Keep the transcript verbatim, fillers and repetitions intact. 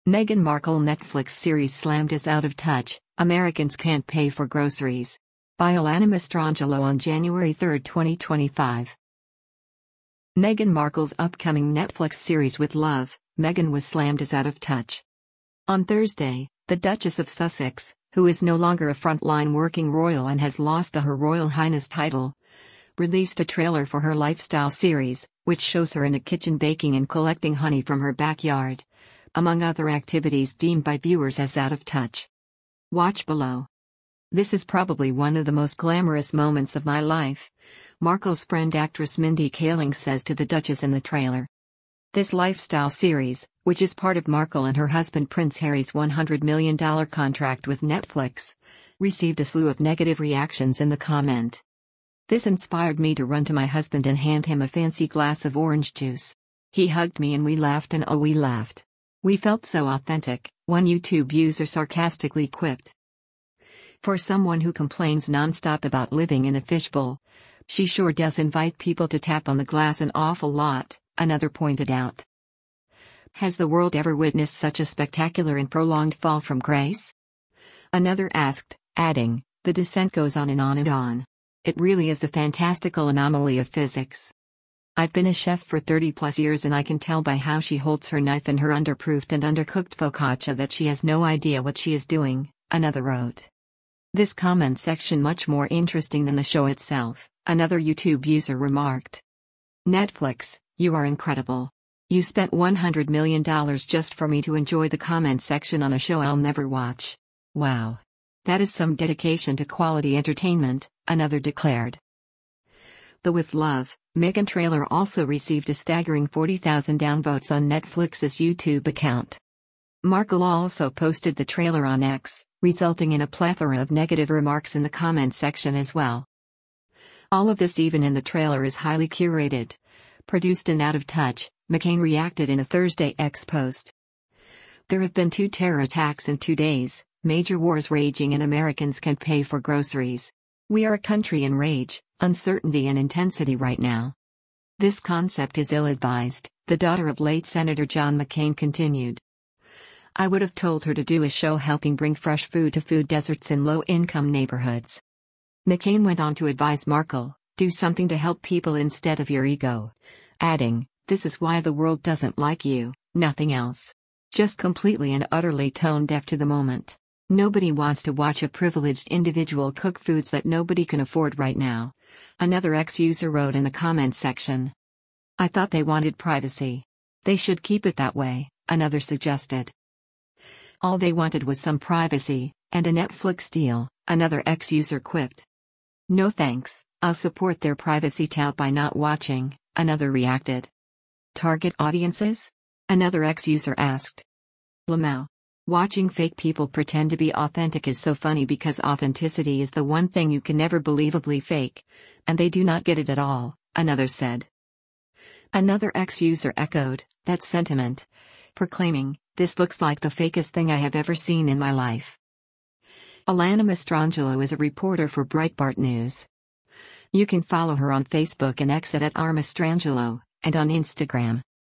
Meghan Markle Netflix series slammed as out of touch, Americans can't pay for groceries. By Alana Mastrangelo on January third, twenty twenty-five. Meghan Markle's upcoming Netflix series With Love, Meghan was slammed as out of touch. On Thursday, the Duchess of Sussex, who is no longer a frontline working royal and has lost the Her Royal Highness title, released a trailer for her lifestyle series, which shows her in a kitchen baking and collecting honey from her backyard, among other activities deemed by viewers as out of touch. Watch below. This is probably one of the most glamorous moments of my life, Markle's friend actress Mindy Kaling says to the Duchess in the trailer. This lifestyle series, which is part of Markle and her husband Prince Harry's one hundred million dollars contract with Netflix, received a slew of negative reactions in the comment. This inspired me to run to my husband and hand him a fancy glass of orange juice. He hugged me and we laughed and oh we laughed. We felt so authentic, one YouTube user sarcastically quipped. For someone who complains nonstop about living in a fishbowl, she sure does invite people to tap on the glass an awful lot, another pointed out. Has the world ever witnessed such a spectacular and prolonged fall from grace? Another asked, adding, the descent goes on and on and on. It really is a fantastical anomaly of physics. I've been a chef for thirty plus years and I can tell by how she holds her knife and her underproofed and undercooked focaccia that she has no idea what she is doing, another wrote. This comment section much more interesting than the show itself, another YouTube user remarked. Netflix, you are incredible. You spent one hundred million dollars just for me to enjoy the comment section on a show I'll never watch. Wow. That is some dedication to quality entertainment, another declared. The With Love, Meghan trailer also received a staggering forty thousand downvotes on Netflix's YouTube account. Markle also posted the trailer on X, resulting in a plethora of negative remarks in the comment section as well. All of this even in the trailer is highly curated, produced and out of touch, McCain reacted in a Thursday X post. There have been two terror attacks in two days, major wars raging and Americans can't pay for groceries. We are a country in rage, uncertainty and intensity right now. This concept is ill-advised, the daughter of late Senator John McCain continued. I would have told her to do a show helping bring fresh food to food deserts in low-income neighborhoods. McCain went on to advise Markle, do something to help people instead of your ego, adding, this is why the world doesn't like you, nothing else. Just completely and utterly tone deaf to the moment. Nobody wants to watch a privileged individual cook foods that nobody can afford right now, another ex-user wrote in the comment section. I thought they wanted privacy. They should keep it that way, another suggested. All they wanted was some privacy, and a Netflix deal, another ex-user quipped. No thanks, I'll support their privacy tout by not watching, another reacted. Target audiences? Another ex-user asked. Lamau. Watching fake people pretend to be authentic is so funny because authenticity is the one thing you can never believably fake, and they do not get it at all, another said. Another ex-user echoed that sentiment, proclaiming, this looks like the fakest thing I have ever seen in my life. Alana Mastrangelo is a reporter for Breitbart News. You can follow her on Facebook and X at R Mastrangelo, and on Instagram.